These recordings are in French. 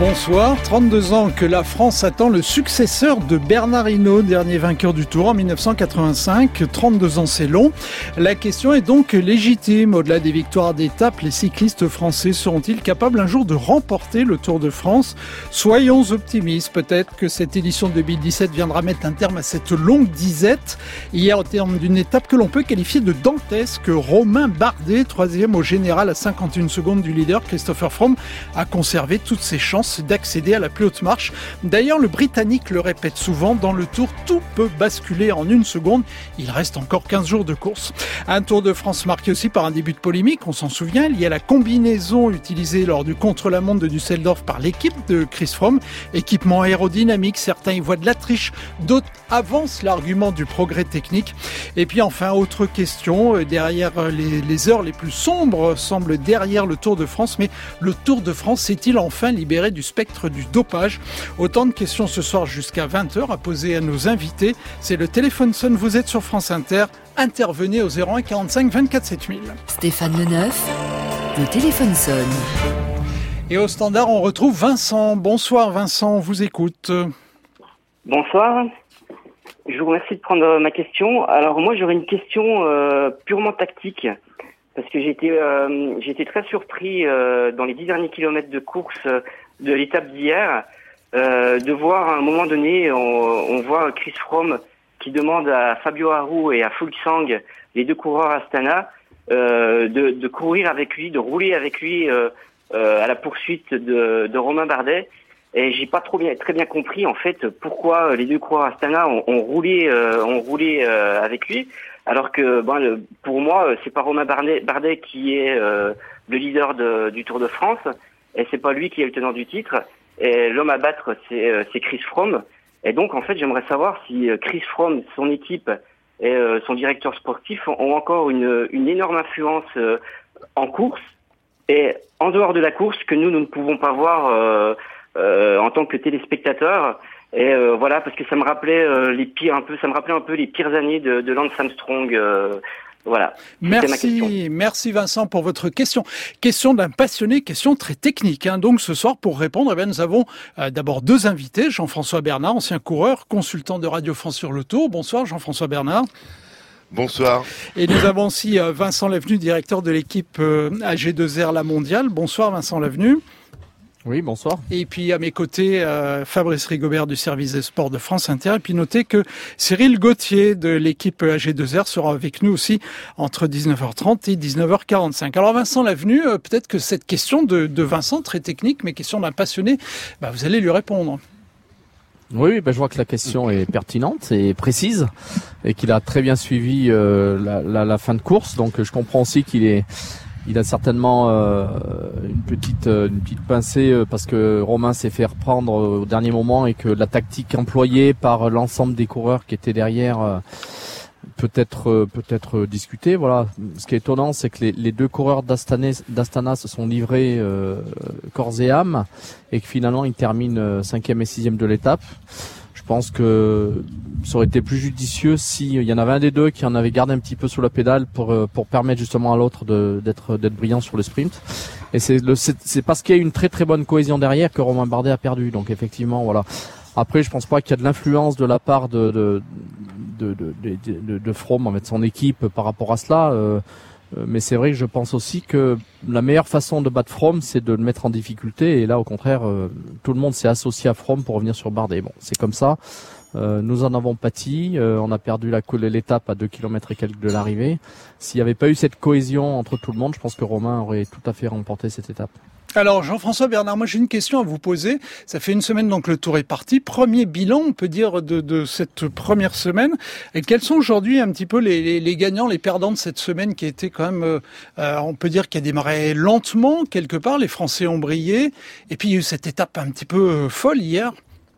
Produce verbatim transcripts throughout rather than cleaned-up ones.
Bonsoir, trente-deux ans que la France attend le successeur de Bernard Hinault, dernier vainqueur du Tour en dix-neuf cent quatre-vingt-cinq. trente-deux ans, c'est long. La question est donc légitime. Au-delà des victoires d'étape, les cyclistes français seront-ils capables un jour de remporter le Tour de France ? Soyons optimistes. Peut-être que cette édition de deux mille dix-sept viendra mettre un terme à cette longue disette. Hier, au terme d'une étape que l'on peut qualifier de dantesque, Romain Bardet, troisième au général à cinquante et une secondes du leader Christopher Froome, a conservé toutes ses chances d'accéder à la plus haute marche. D'ailleurs, le Britannique le répète souvent, dans le Tour, tout peut basculer en une seconde. Il reste encore quinze jours de course. Un Tour de France marqué aussi par un début de polémique, on s'en souvient. Il y a la combinaison utilisée lors du contre-la-montre de Düsseldorf par l'équipe de Chris Froome. Équipement aérodynamique, certains y voient de la triche, d'autres avancent l'argument du progrès technique. Et puis enfin, autre question, derrière les, les heures les plus sombres semblent derrière le Tour de France, mais le Tour de France s'est-il enfin libéré du spectre du dopage? Autant de questions ce soir jusqu'à vingt heures à poser à nos invités. C'est le téléphone sonne, vous êtes sur France Inter. Intervenez au zéro un quarante-cinq vingt-quatre sept mille. Stéphane Leneuf, le téléphone sonne. Et au standard, on retrouve Vincent. Bonsoir Vincent, on vous écoute. Bonsoir. Je vous remercie de prendre ma question. Alors moi, j'aurais une question euh, purement tactique. Parce que j'étais euh, j'étais très surpris euh, dans les dix derniers kilomètres de course euh, de l'étape d'hier euh, de voir à un moment donné, on, on voit Chris Froome qui demande à Fabio Aru et à Fuglsang, les deux coureurs Astana, euh, de, de courir avec lui, de rouler avec lui euh, euh, à la poursuite de, de Romain Bardet. Et j'ai pas trop bien, très bien compris en fait pourquoi les deux coureurs Astana ont, ont roulé, euh, ont roulé euh, avec lui. Alors que, bon, le, pour moi, c'est pas Romain Bardet, Bardet qui est euh, le leader de, du Tour de France, et c'est pas lui qui est le tenant du titre. Et l'homme à battre, c'est, euh, c'est Chris Froome. Et donc, en fait, j'aimerais savoir si Chris Froome, son équipe et euh, son directeur sportif ont encore une, une énorme influence euh, en course et en dehors de la course que nous, nous ne pouvons pas voir euh, euh, en tant que téléspectateurs. Et euh, voilà, parce que ça me rappelait euh, les pires un peu, ça me rappelait un peu les pires années de, de Lance Armstrong. Euh, voilà. Merci, merci Vincent pour votre question. Question d'un passionné, question très technique. Hein. Donc ce soir, pour répondre, eh bien, nous avons euh, d'abord deux invités. Jean-François Bernard, ancien coureur, consultant de Radio France sur le Tour. Bonsoir Jean-François Bernard. Bonsoir. Et nous avons aussi euh, Vincent Lavenu, directeur de l'équipe euh, A G deux R La Mondiale. Bonsoir Vincent Lavenu. Oui, bonsoir. Et puis à mes côtés, euh, Fabrice Rigobert du service des sports de France Inter. Et puis notez que Cyril Gauthier de l'équipe A G deux R sera avec nous aussi entre dix-neuf heures trente et dix-neuf heures quarante-cinq. Alors Vincent Lavenu, euh, peut-être que cette question de, de Vincent, très technique, mais question d'un passionné, bah, vous allez lui répondre. Oui, bah, je vois que la question est pertinente et précise et qu'il a très bien suivi euh, la, la, la fin de course. Donc je comprends aussi qu'il est... Il a certainement euh, une petite euh, une petite pincée euh, parce que Romain s'est fait reprendre euh, au dernier moment et que la tactique employée par l'ensemble des coureurs qui étaient derrière euh, peut être euh, peut être discutée. Voilà. Ce qui est étonnant, c'est que les, les deux coureurs d'Astana, d'Astana se sont livrés euh, corps et âme et que finalement ils terminent euh, cinquième et sixième de l'étape. Je pense que ça aurait été plus judicieux s'il y en avait un des deux qui en avait gardé un petit peu sous la pédale pour pour permettre justement à l'autre de, d'être d'être brillant sur le sprint. Et c'est le c'est, c'est parce qu'il y a une très très bonne cohésion derrière que Romain Bardet a perdu. Donc effectivement, voilà. Après, je pense pas qu'il y a de l'influence de la part de de de de de, de, de Froome, en fait, son équipe par rapport à cela. Euh, Mais c'est vrai que je pense aussi que la meilleure façon de battre Froome, c'est de le mettre en difficulté. Et là, au contraire, euh, tout le monde s'est associé à Froome pour revenir sur Bardet. Bon, c'est comme ça. Euh, nous en avons pâti. Euh, on a perdu la, l'étape à deux kilomètres et quelques de l'arrivée. S'il n'y avait pas eu cette cohésion entre tout le monde, je pense que Romain aurait tout à fait remporté cette étape. Alors Jean-François Bernard, moi j'ai une question à vous poser. Ça fait une semaine donc le Tour est parti. Premier bilan, on peut dire, de, de cette première semaine. Et quels sont aujourd'hui un petit peu les, les, les gagnants, les perdants de cette semaine qui a été quand même, euh, on peut dire, qui a démarré lentement quelque part. Les Français ont brillé. Et puis il y a eu cette étape un petit peu euh, folle hier.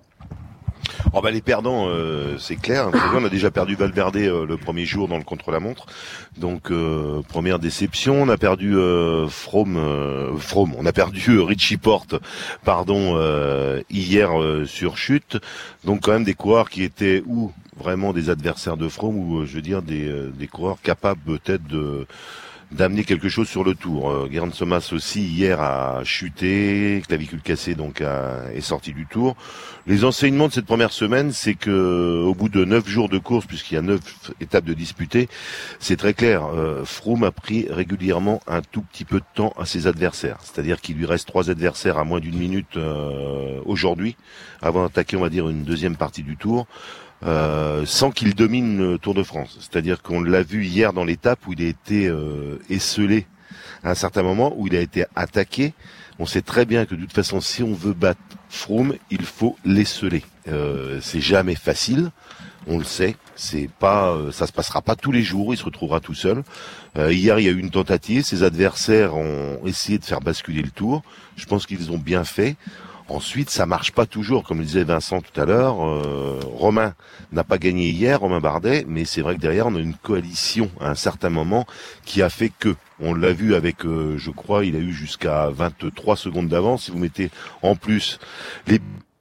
Oh bah les perdants, euh, c'est clair. Vous savez, on a déjà perdu Valverde euh, le premier jour dans le contre-la-montre. Donc euh, première déception. On a perdu euh, Froome, euh, Froome. On a perdu euh, Richie Porte, pardon, euh, hier euh, sur chute. Donc quand même des coureurs qui étaient ou vraiment des adversaires de Froome ou euh, je veux dire des, euh, des coureurs capables peut-être de d'amener quelque chose sur le tour. Euh, Geraint Thomas aussi hier a chuté, clavicule cassée donc a, est sorti du tour. Les enseignements de cette première semaine, c'est que au bout de neuf jours de course, puisqu'il y a neuf étapes de disputées, c'est très clair. Euh, Froome a pris régulièrement un tout petit peu de temps à ses adversaires. C'est-à-dire qu'il lui reste trois adversaires à moins d'une minute euh, aujourd'hui, avant d'attaquer, on va dire, une deuxième partie du tour. Euh, sans qu'il domine le Tour de France. C'est-à-dire qu'on l'a vu hier dans l'étape où il a été euh, esselé à un certain moment, où il a été attaqué. On sait très bien que de toute façon, si on veut battre Froome, il faut l'esseler. Euh, c'est jamais facile, on le sait. C'est pas, euh, ça se passera pas tous les jours. Il se retrouvera tout seul. Euh, hier, il y a eu une tentative. Ses adversaires ont essayé de faire basculer le Tour. Je pense qu'ils ont bien fait. Ensuite, ça marche pas toujours, comme le disait Vincent tout à l'heure. Euh, Romain n'a pas gagné hier, Romain Bardet, mais c'est vrai que derrière, on a une coalition à un certain moment qui a fait que, on l'a vu avec, euh, je crois, il a eu jusqu'à vingt-trois secondes d'avance. Si vous mettez en plus les...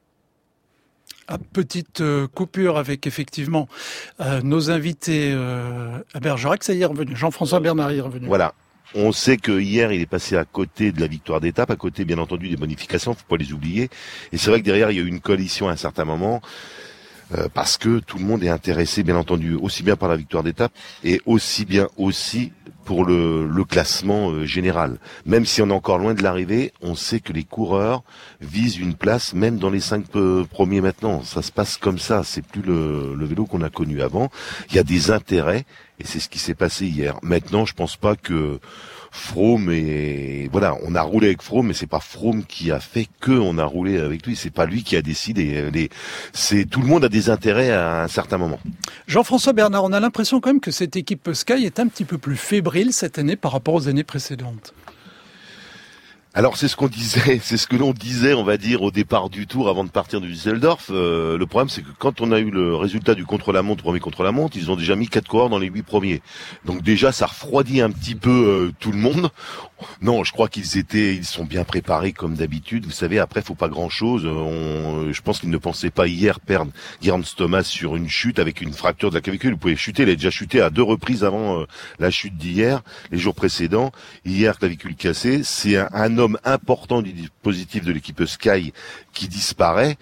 À petite euh, coupure avec effectivement euh, nos invités euh, à Bergerac, ça y est revenu. Jean-François Bernard est revenu. Voilà. On sait que hier il est passé à côté de la victoire d'étape, à côté bien entendu des bonifications, faut pas les oublier. Et c'est vrai que derrière il y a eu une coalition à un certain moment, euh, parce que tout le monde est intéressé bien entendu aussi bien par la victoire d'étape et aussi bien aussi pour le, le classement euh, général. Même si on est encore loin de l'arrivée, on sait que les coureurs visent une place même dans les cinq euh, premiers maintenant. Ça se passe comme ça, c'est plus le, le vélo qu'on a connu avant. Il y a des intérêts. Et c'est ce qui s'est passé hier. Maintenant, je pense pas que Froome et voilà, on a roulé avec Froome, mais c'est pas Froome qui a fait que on a roulé avec lui. C'est pas lui qui a décidé. Les, c'est tout le monde a des intérêts à un certain moment. Jean-François Bernard, on a l'impression quand même que cette équipe Sky est un petit peu plus fébrile cette année par rapport aux années précédentes. Alors c'est ce qu'on disait, c'est ce que l'on disait, on va dire, au départ du Tour avant de partir de Düsseldorf. Euh, le problème, c'est que quand on a eu le résultat du contre-la-montre, premier contre-la-montre, ils ont déjà mis quatre coureurs dans les huit premiers. Donc déjà, ça refroidit un petit peu euh, tout le monde. Non, je crois qu'ils étaient, ils sont bien préparés comme d'habitude. Vous savez, après, faut pas grand-chose. On, je pense qu'ils ne pensaient pas hier perdre Geraint Thomas sur une chute avec une fracture de la clavicule. Vous pouvez chuter, il a déjà chuté à deux reprises avant euh, la chute d'hier, les jours précédents. Hier, clavicule cassée. C'est un, un homme important du dispositif de l'équipe Sky qui disparaît.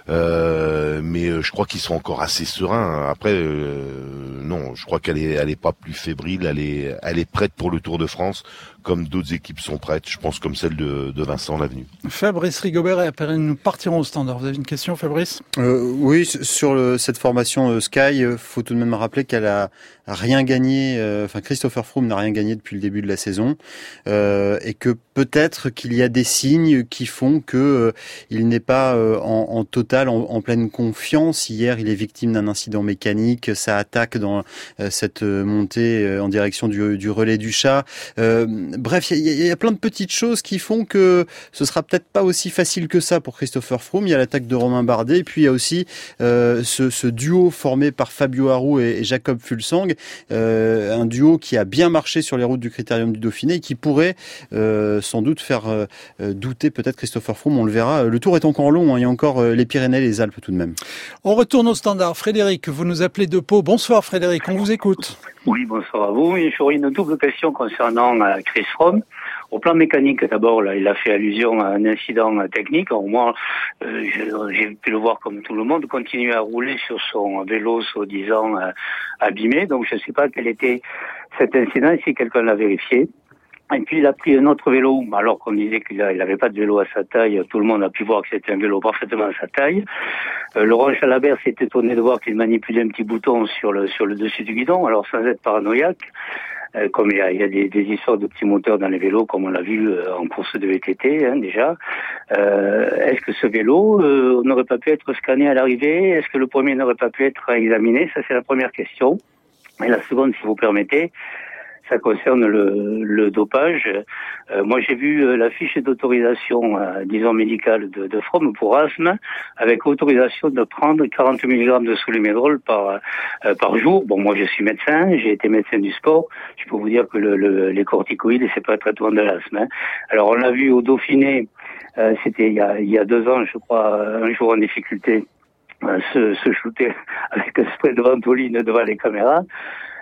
Euh, mais je crois qu'ils sont encore assez sereins. Après, euh, non, je crois qu'elle est, elle est pas plus fébrile. Elle est, elle est prête pour le Tour de France, comme d'autres équipes sont prêtes. Je pense comme celle de, de Vincent Lavenue. Fabrice Rigobert et après nous partirons au standard. Vous avez une question, Fabrice ? euh, Oui, sur le, cette formation euh, Sky, euh, faut tout de même rappeler qu'elle a rien gagné. Euh, enfin, Christopher Froome n'a rien gagné depuis le début de la saison, euh, et que peut-être qu'il y a des signes qui font que euh, il n'est pas euh, en, en total, en, en pleine confiance. Hier, il est victime d'un incident mécanique. Ça attaque dans euh, cette montée euh, en direction du, du relais du Chat. Euh, bref, il y, y a plein de petites choses qui font que ce sera peut-être pas aussi facile que ça pour Christopher Froome. Il y a l'attaque de Romain Bardet, et puis il y a aussi euh, ce, ce duo formé par Fabio Aru et, et Jacob Fuglsang, euh, un duo qui a bien marché sur les routes du Critérium du Dauphiné et qui pourrait euh, sans doute faire euh, douter peut-être Christopher Froome. On le verra. Le Tour est encore long, hein. Il y a encore euh, les Pyrénées et les Alpes tout de même. On retourne au standard. Frédéric, vous nous appelez de Pau. Bonsoir Frédéric, on vous écoute. Oui, bonsoir à vous. J'aurais une double question concernant euh, Chris Froome. Au plan mécanique, d'abord, là, il a fait allusion à un incident technique. Alors, moi, euh, j'ai pu le voir comme tout le monde, continuer à rouler sur son vélo, soi-disant euh, abîmé. Donc, je ne sais pas quel était cet incident, si quelqu'un l'a vérifié. Et puis, il a pris un autre vélo, alors qu'on disait qu'il n'avait pas de vélo à sa taille. Tout le monde a pu voir que c'était un vélo parfaitement à sa taille. Euh, Laurent Jalabert s'est étonné de voir qu'il manipulait un petit bouton sur le, sur le dessus du guidon, alors sans être paranoïaque. Euh, comme il y a, il y a des, des histoires de petits moteurs dans les vélos, comme on l'a vu euh, en course de V T T, hein, déjà. Euh, est-ce que ce vélo euh, n'aurait pas pu être scanné à l'arrivée? Est-ce que le premier n'aurait pas pu être examiné? Ça, c'est la première question. Et la seconde, si vous permettez, ça concerne le, le dopage. Euh, moi, j'ai vu euh, la fiche d'autorisation, euh, disons médicale de, de Froome pour asthme, avec autorisation de prendre quarante milligrammes de soulémédrol par euh, par jour. Bon, moi, je suis médecin, j'ai été médecin du sport. Je peux vous dire que le, le, les corticoïdes, c'est pas un traitement de l'asthme. Hein. Alors, on l'a vu au Dauphiné, euh, c'était il y a il y a deux ans, je crois, un jour en difficulté, euh, se, se shooter avec un spray de ventoline devant les caméras.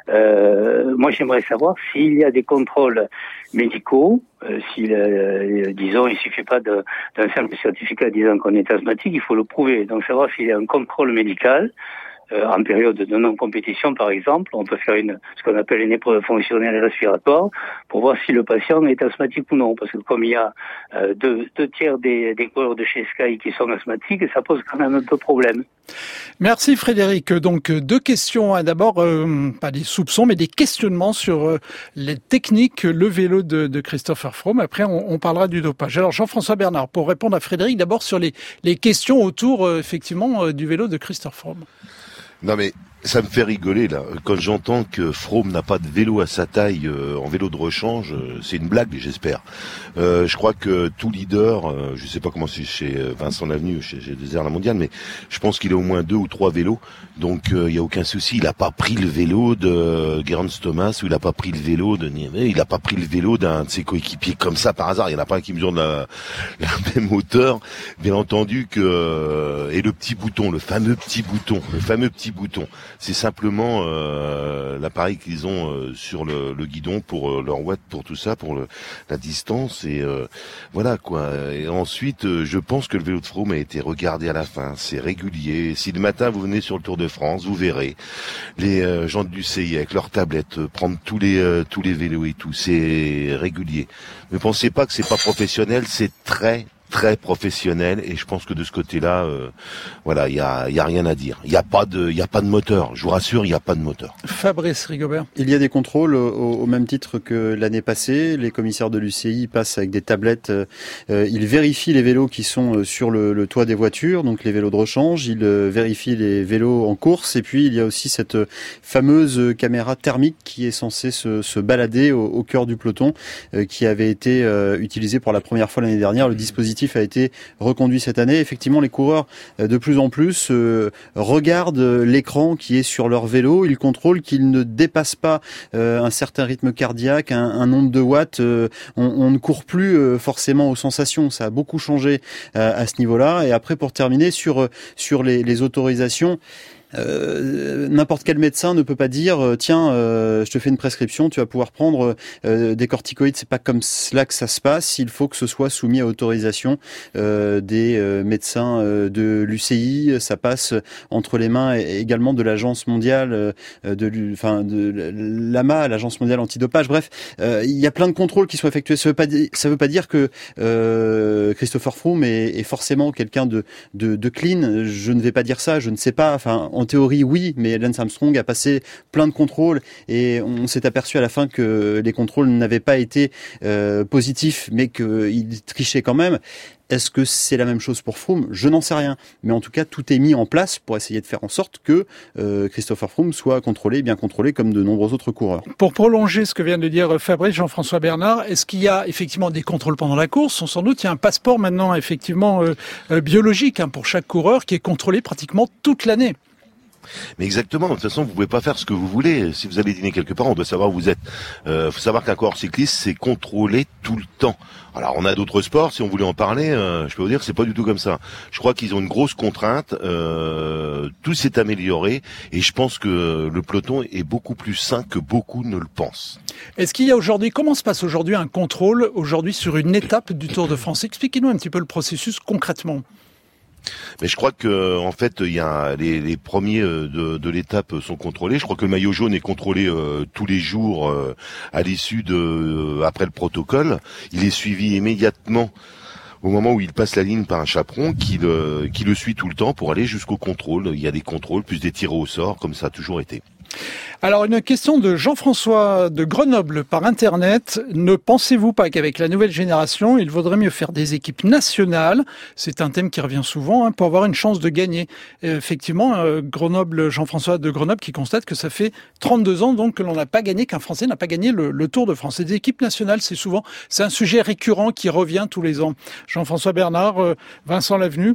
Euh, moi, j'aimerais savoir s'il y a des contrôles médicaux, euh, si, euh, disons, il suffit pas de, d'un simple certificat disant qu'on est asthmatique, il faut le prouver. Donc, savoir s'il y a un contrôle médical. Euh, en période de non-compétition, par exemple, on peut faire une, ce qu'on appelle une épreuve fonctionnelle respiratoire pour voir si le patient est asthmatique ou non. Parce que comme il y a euh, deux, deux tiers des, des coureurs de chez Sky qui sont asthmatiques, ça pose quand même un peu problème. Merci Frédéric. Donc deux questions. Hein. D'abord, euh, pas des soupçons, mais des questionnements sur euh, les techniques, le vélo de, de Christopher Froome. Après, on, on parlera du dopage. Alors Jean-François Bernard, pour répondre à Frédéric, d'abord sur les, les questions autour euh, effectivement euh, du vélo de Christopher Froome. Non mais ça me fait rigoler là quand j'entends que Froome n'a pas de vélo à sa taille euh, en vélo de rechange. Euh, c'est une blague, j'espère. Euh, je crois que tout leader, euh, je sais pas comment c'est chez Vincent Lavenu, chez, chez Désert la Mondiale, mais je pense qu'il a au moins deux ou trois vélos. Donc il euh, y a aucun souci. Il a pas pris le vélo de Geraint Thomas ou il a pas pris le vélo de Niémé. Il a pas pris le vélo d'un de ses coéquipiers comme ça par hasard. Il y en a pas un qui mesure de la, la même hauteur. Bien entendu que euh, et le petit bouton, le fameux petit bouton, le fameux petit bouton. C'est simplement euh, l'appareil qu'ils ont euh, sur le, le guidon pour euh, leur watt, pour tout ça, pour le, la distance et euh, voilà quoi. Et ensuite, euh, je pense que le vélo de Froome a été regardé à la fin. C'est régulier. Si le matin vous venez sur le Tour de France, vous verrez les euh, gens du C I avec leurs tablettes euh, prendre tous les euh, tous les vélos et tout. C'est régulier. Ne pensez pas que c'est pas professionnel. C'est très très professionnel et je pense que de ce côté-là, euh, voilà, il y a, y a rien à dire. Il y a pas de, il y a pas de moteur. Je vous rassure, il y a pas de moteur. Fabrice Rigobert. Il y a des contrôles au, au même titre que l'année passée. Les commissaires de l'U C I passent avec des tablettes. Euh, ils vérifient les vélos qui sont sur le, le toit des voitures, donc les vélos de rechange. Ils euh, vérifient les vélos en course et puis il y a aussi cette fameuse caméra thermique qui est censée se, se balader au, au cœur du peloton, euh, qui avait été euh, utilisée pour la première fois l'année dernière. Le dispositif a été reconduit cette année. Effectivement, les coureurs de plus en plus euh, regardent l'écran qui est sur leur vélo. Ils contrôlent qu'ils ne dépassent pas euh, un certain rythme cardiaque, un, un nombre de watts. Euh, on, on ne court plus euh, forcément aux sensations. Ça a beaucoup changé euh, à ce niveau-là. Et après, pour terminer sur sur les, les autorisations. Euh, n'importe quel médecin ne peut pas dire euh, tiens euh, je te fais une prescription, tu vas pouvoir prendre euh, des corticoïdes. C'est pas comme cela que ça se passe. Il faut que ce soit soumis à autorisation euh, des euh, médecins euh, de l'U C I. Ça passe entre les mains également de l'agence mondiale euh, de enfin de l'A M A, l'agence mondiale antidopage. Bref, euh, il y a plein de contrôles qui sont effectués. Ça veut pas dire, ça veut pas dire que euh, Christopher Froome est, est forcément quelqu'un de, de de clean. Je ne vais pas dire ça, je ne sais pas. Enfin, en théorie, oui, mais Lance Armstrong a passé plein de contrôles et on s'est aperçu à la fin que les contrôles n'avaient pas été euh, positifs, mais qu'il trichait quand même. Est-ce que c'est la même chose pour Froome ? Je n'en sais rien. Mais en tout cas, tout est mis en place pour essayer de faire en sorte que euh, Christopher Froome soit contrôlé, bien contrôlé, comme de nombreux autres coureurs. Pour prolonger ce que vient de dire Fabrice, Jean-François Bernard, est-ce qu'il y a effectivement des contrôles pendant la course ? Sans doute, il y a un passeport maintenant effectivement euh, euh, biologique hein, pour chaque coureur qui est contrôlé pratiquement toute l'année. Mais exactement, de toute façon, vous pouvez pas faire ce que vous voulez. Si vous allez dîner quelque part, on doit savoir où vous êtes. Euh, faut savoir qu'un coureur cycliste, c'est contrôlé tout le temps. Alors, on a d'autres sports, si on voulait en parler, euh, je peux vous dire que c'est pas du tout comme ça. Je crois qu'ils ont une grosse contrainte, euh, tout s'est amélioré, et je pense que le peloton est beaucoup plus sain que beaucoup ne le pensent. Est-ce qu'il y a aujourd'hui, comment se passe aujourd'hui un contrôle, aujourd'hui sur une étape du Tour de France ? Expliquez-nous un petit peu le processus concrètement. Mais je crois que en fait, il y a les, les premiers de, de l'étape sont contrôlés. Je crois que le maillot jaune est contrôlé euh, tous les jours euh, à l'issue de euh, après le protocole. Il est suivi immédiatement au moment où il passe la ligne par un chaperon qui le qui le suit tout le temps pour aller jusqu'au contrôle. Il y a des contrôles plus des tirs au sort, comme ça a toujours été. Alors, une question de Jean-François de Grenoble par Internet. Ne pensez-vous pas qu'avec la nouvelle génération, il vaudrait mieux faire des équipes nationales ? C'est un thème qui revient souvent hein, pour avoir une chance de gagner. Et effectivement, euh, Grenoble, Jean-François de Grenoble qui constate que ça fait trente-deux ans donc que l'on n'a pas gagné, qu'un Français n'a pas gagné le, le Tour de France. Et des équipes nationales, c'est souvent, c'est un sujet récurrent qui revient tous les ans. Jean-François Bernard, euh, Vincent Lavenu.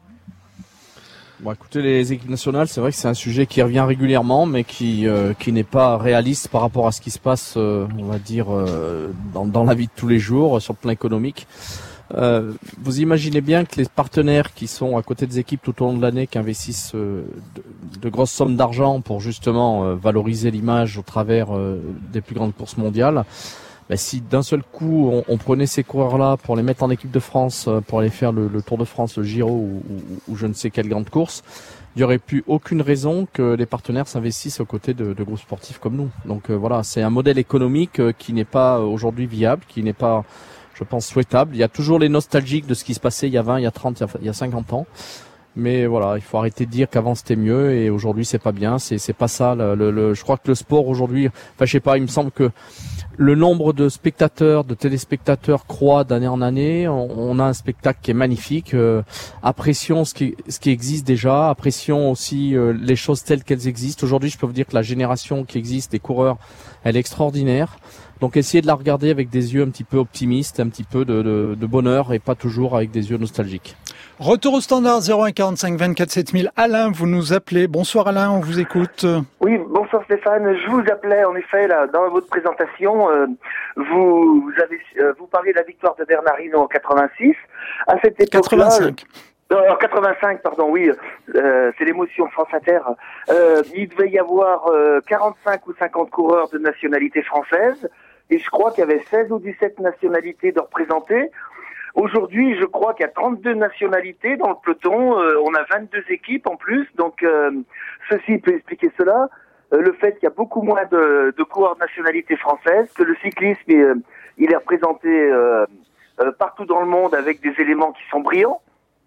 Bon, écoutez, les équipes nationales, c'est vrai que c'est un sujet qui revient régulièrement, mais qui euh, qui n'est pas réaliste par rapport à ce qui se passe, euh, on va dire, euh, dans, dans la vie de tous les jours, sur le plan économique. Euh, vous imaginez bien que les partenaires qui sont à côté des équipes tout au long de l'année, qui investissent euh, de, de grosses sommes d'argent pour justement euh, valoriser l'image au travers euh, des plus grandes courses mondiales, ben, si d'un seul coup on, on prenait ces coureurs-là pour les mettre en équipe de France, euh, pour aller faire le, le Tour de France, le Giro ou, ou, ou je ne sais quelle grande course, il n'y aurait plus aucune raison que les partenaires s'investissent aux côtés de, de groupes sportifs comme nous. Donc euh, voilà, c'est un modèle économique euh, qui n'est pas euh, aujourd'hui viable, qui n'est pas, je pense, souhaitable. Il y a toujours les nostalgiques de ce qui se passait il y a vingt, il y a trente, il y a cinquante ans. Mais voilà, il faut arrêter de dire qu'avant c'était mieux et aujourd'hui c'est pas bien. C'est c'est pas ça. Le, le, le, je crois que le sport aujourd'hui, enfin je sais pas, il me semble que le nombre de spectateurs, de téléspectateurs croît d'année en année. On, on a un spectacle qui est magnifique. Euh, apprécions ce qui ce qui existe déjà. Apprécions aussi euh, les choses telles qu'elles existent. Aujourd'hui, je peux vous dire que la génération qui existe des coureurs, elle est extraordinaire. Donc essayez de la regarder avec des yeux un petit peu optimistes, un petit peu de, de, de bonheur et pas toujours avec des yeux nostalgiques. Retour au standard zéro un quarante-cinq vingt-quatre sept mille. Alain, vous nous appelez. Bonsoir Alain, on vous écoute. Oui, bonsoir Stéphane. Je vous appelais en effet là dans votre présentation. Euh, vous, vous avez euh, vous parliez de la victoire de Bernard Hinault en quatre-vingt-six. À cette époque-là. quatre-vingt-cinq. Euh, en quatre-vingt-cinq, pardon, oui, euh, c'est l'émotion France Inter. Euh, il devait y avoir euh, quarante-cinq ou cinquante coureurs de nationalité française, et je crois qu'il y avait seize ou dix-sept nationalités de représentées. Aujourd'hui, je crois qu'il y a trente-deux nationalités dans le peloton. Euh, on a vingt-deux équipes en plus, donc euh, ceci peut expliquer cela. Euh, le fait qu'il y a beaucoup moins de, de coureurs de nationalité française, que le cyclisme euh, il est représenté euh, euh, partout dans le monde avec des éléments qui sont brillants.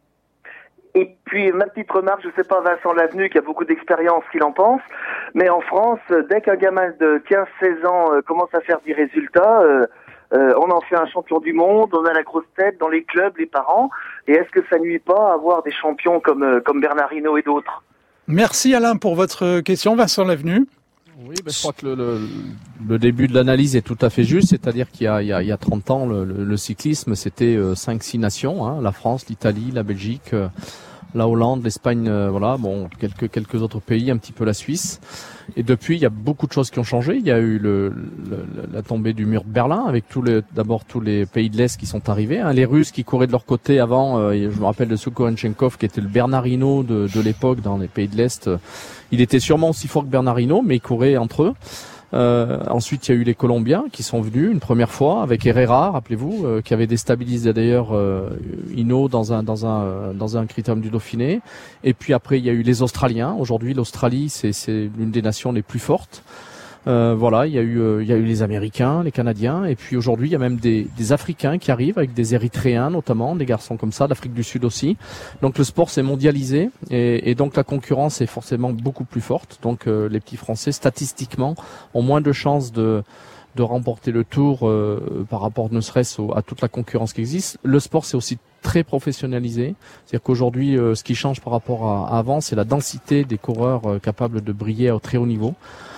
Et puis, ma petite remarque, je sais pas Vincent Lavenu qui a beaucoup d'expérience qu'il en pense, mais en France, dès qu'un gamin de quinze seize ans euh, commence à faire des résultats, euh, euh, on en fait un champion du monde, on a la grosse tête dans les clubs, les parents, et est-ce que ça nuit pas à avoir des champions comme, euh, comme Bernard Hinault et d'autres? Merci Alain pour votre question. Vincent Lavenu. Oui, ben, je crois que le, le, le début de l'analyse est tout à fait juste, c'est-à-dire qu'il y a, il y a, il y a trente ans, le, le, le cyclisme, c'était euh, cinq six nations, hein, la France, l'Italie, la Belgique, euh, la Hollande, l'Espagne, euh, voilà, bon, quelques quelques autres pays, un petit peu la Suisse. Et depuis, il y a beaucoup de choses qui ont changé. Il y a eu le, le, la tombée du mur de Berlin, avec tous les, d'abord tous les pays de l'Est qui sont arrivés. Hein. Les Russes qui couraient de leur côté avant, euh, je me rappelle de Sokorenchenkov, qui était le Bernard Hinault de, de l'époque dans les pays de l'Est. Il était sûrement aussi fort que Bernard Hinault, mais ils couraient entre eux. Euh, ensuite, il y a eu les Colombiens qui sont venus une première fois avec Herrera, rappelez-vous, euh, qui avait déstabilisé d'ailleurs euh, Hinault dans un dans un euh, dans un critérium du Dauphiné. Et puis après, il y a eu les Australiens. Aujourd'hui, l'Australie, c'est c'est l'une des nations les plus fortes. Euh, voilà, il y a eu euh, il y a eu les Américains, les Canadiens, et puis aujourd'hui il y a même des, des Africains qui arrivent avec des Érythréens notamment, des garçons comme ça, d'Afrique du Sud aussi. Donc le sport s'est mondialisé et, et donc la concurrence est forcément beaucoup plus forte. Donc euh, les petits Français statistiquement ont moins de chances de de remporter le Tour euh, par rapport ne serait-ce au, à toute la concurrence qui existe. Le sport c'est aussi très professionnalisé, c'est-à-dire qu'aujourd'hui euh, ce qui change par rapport à, à avant, c'est la densité des coureurs euh, capables de briller au très haut niveau.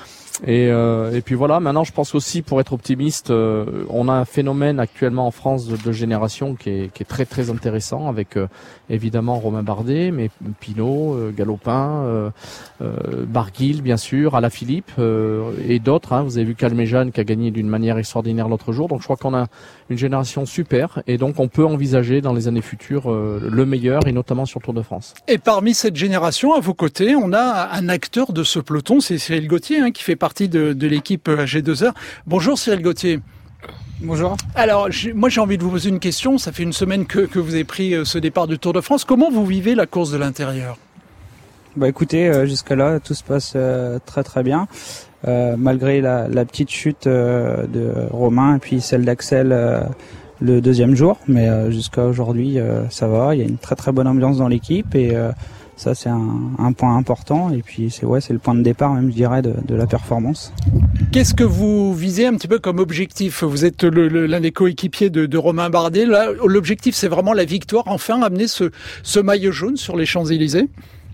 Et, euh, et puis voilà, maintenant je pense aussi, pour être optimiste, euh, on a un phénomène actuellement en France de, de génération qui est, qui est très très intéressant, avec euh, évidemment Romain Bardet, mais Pinot, euh, Galopin, euh, euh, Barguil bien sûr, Alaphilippe euh, et d'autres. Hein. Vous avez vu Calmejane qui a gagné d'une manière extraordinaire l'autre jour. Donc je crois qu'on a une génération super et donc on peut envisager dans les années futures euh, le meilleur, et notamment sur le Tour de France. Et parmi cette génération, à vos côtés, on a un acteur de ce peloton, c'est Cyril Gauthier, hein, qui fait partie de, de l'équipe G deux R. Bonjour Cyril Gauthier. Bonjour. Alors, moi j'ai envie de vous poser une question. Ça fait une semaine que, que vous avez pris ce départ du Tour de France. Comment vous vivez la course de l'intérieur ? Bah écoutez, euh, jusque-là, tout se passe euh, très très bien. Euh, malgré la, la petite chute euh, de Romain et puis celle d'Axel euh, le deuxième jour. Mais euh, jusqu'à aujourd'hui, euh, ça va. Il y a une très très bonne ambiance dans l'équipe et euh, ça c'est un, un point important. Et puis c'est ouais, c'est le point de départ même, je dirais, de, de la performance. Qu'est-ce que vous visez un petit peu comme objectif ? Vous êtes le, le, l'un des coéquipiers de, de Romain Bardet. Là, l'objectif c'est vraiment la victoire, enfin amener ce, ce maillot jaune sur les Champs-Élysées ?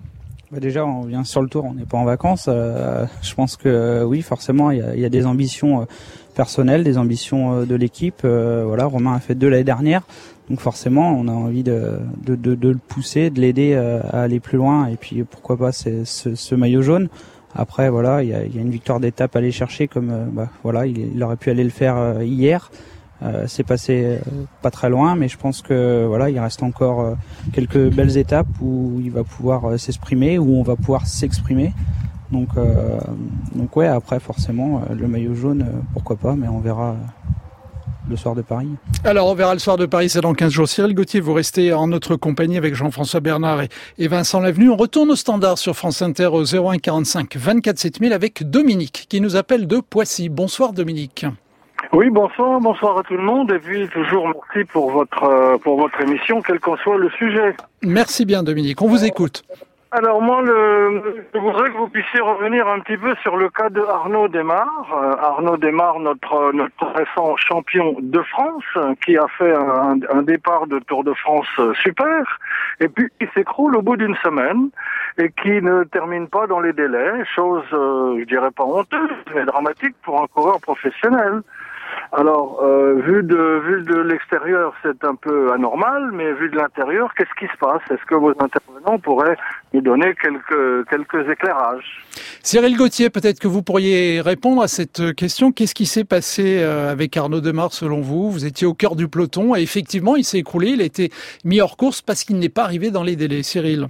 Bah déjà, on vient sur le Tour, on n'est pas en vacances. Euh, je pense que euh, oui, forcément, il y a, y a des ambitions euh, personnelles, des ambitions euh, de l'équipe. Euh, voilà, Romain a fait deux l'année dernière, donc forcément, on a envie de, de, de, de le pousser, de l'aider euh, à aller plus loin. Et puis, pourquoi pas c'est, ce, ce maillot jaune. Après, voilà, il y a, y a une victoire d'étape à aller chercher, comme euh, bah, voilà, il, il aurait pu aller le faire euh, hier. Euh, c'est passé euh, pas très loin, mais je pense que voilà, il reste encore euh, quelques belles étapes où il va pouvoir euh, s'exprimer, où on va pouvoir s'exprimer. Donc, euh, donc ouais, après forcément euh, le maillot jaune, euh, pourquoi pas, mais on verra euh, le soir de Paris. Alors on verra le soir de Paris, c'est dans quinze jours. Cyril Gauthier, vous restez en notre compagnie avec Jean-François Bernard et, et Vincent Lavenu. On retourne au standard sur France Inter au zéro un quarante-cinq vingt-quatre sept mille avec Dominique qui nous appelle de Poissy. Bonsoir Dominique. Oui, bonsoir, bonsoir à tout le monde et puis toujours merci pour votre euh, pour votre émission, quel qu'en soit le sujet. Merci bien Dominique, on vous écoute. Alors moi, le, je voudrais que vous puissiez revenir un petit peu sur le cas de Arnaud Démare. Euh, Arnaud Démare, notre notre récent champion de France, qui a fait un, un départ de Tour de France super, et puis il s'écroule au bout d'une semaine et qui ne termine pas dans les délais, chose, euh, je dirais pas honteuse, mais dramatique pour un coureur professionnel. Alors, euh, vu de vu de l'extérieur, c'est un peu anormal, mais vu de l'intérieur, qu'est-ce qui se passe? Est-ce que vos intervenants pourraient nous donner quelques quelques éclairages? Cyril Gauthier, peut-être que vous pourriez répondre à cette question. Qu'est-ce qui s'est passé avec Arnaud Démare selon vous? Vous étiez au cœur du peloton et effectivement, il s'est écroulé, il a été mis hors course parce qu'il n'est pas arrivé dans les délais. Cyril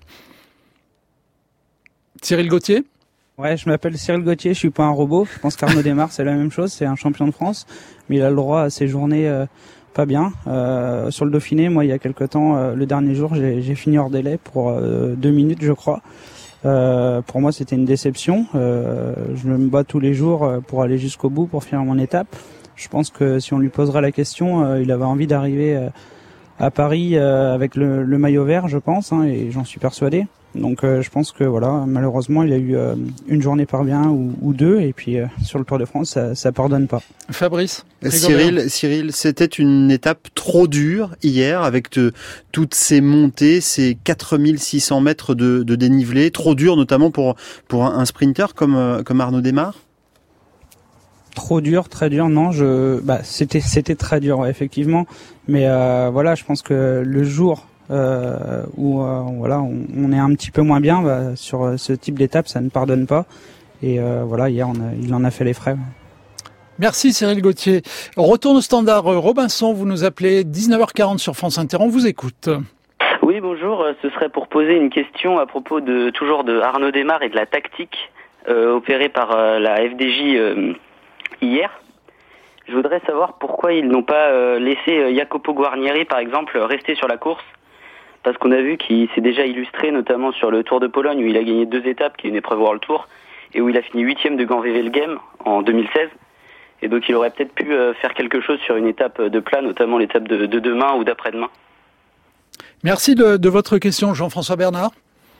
Cyril Gauthier? Ouais, je m'appelle Cyril Gauthier, je suis pas un robot. Je pense qu'Arnaud Démare, c'est la même chose, c'est un champion de France, mais il a le droit à ses journées euh, pas bien. Euh, sur le Dauphiné, moi, il y a quelque temps, euh, le dernier jour, j'ai, j'ai fini hors délai pour euh, deux minutes, je crois. Euh, pour moi, c'était une déception. Euh, je me bats tous les jours pour aller jusqu'au bout, pour finir mon étape. Je pense que si on lui poserait la question, euh, il avait envie d'arriver euh, à Paris euh, avec le, le maillot vert, je pense, hein, et j'en suis persuadé. Donc euh, je pense que voilà, malheureusement il a eu euh, une journée par bien ou, ou deux, et puis euh, sur le Tour de France ça, ça pardonne pas. Fabrice, Cyril, Cyril, c'était une étape trop dure hier avec de, toutes ces montées, ces quatre mille six cents mètres de, de dénivelé, trop dur notamment pour pour un, un sprinter comme comme Arnaud Démare. Trop dur, très dur, non, je, bah c'était c'était très dur, ouais, effectivement, mais euh, voilà, je pense que le jour Euh, où euh, voilà, on, on est un petit peu moins bien, bah, sur ce type d'étape, ça ne pardonne pas. Et euh, voilà, hier, on a, il en a fait les frais. Merci Cyril Gauthier. On retourne au standard. Robinson, vous nous appelez dix-neuf heures quarante sur France Inter. On vous écoute. Oui, bonjour. Ce serait pour poser une question à propos de toujours de Arnaud Démare et de la tactique euh, opérée par euh, la F D J euh, hier. Je voudrais savoir pourquoi ils n'ont pas euh, laissé euh, Jacopo Guarnieri, par exemple, rester sur la course. Parce qu'on a vu qu'il s'est déjà illustré, notamment sur le Tour de Pologne, où il a gagné deux étapes, qui est une épreuve World Tour, et où il a fini huitième de Gand-Wevelgem en deux mille seize. Et donc il aurait peut-être pu faire quelque chose sur une étape de plat, notamment l'étape de, de demain ou d'après-demain. Merci de, de votre question, Jean-François Bernard.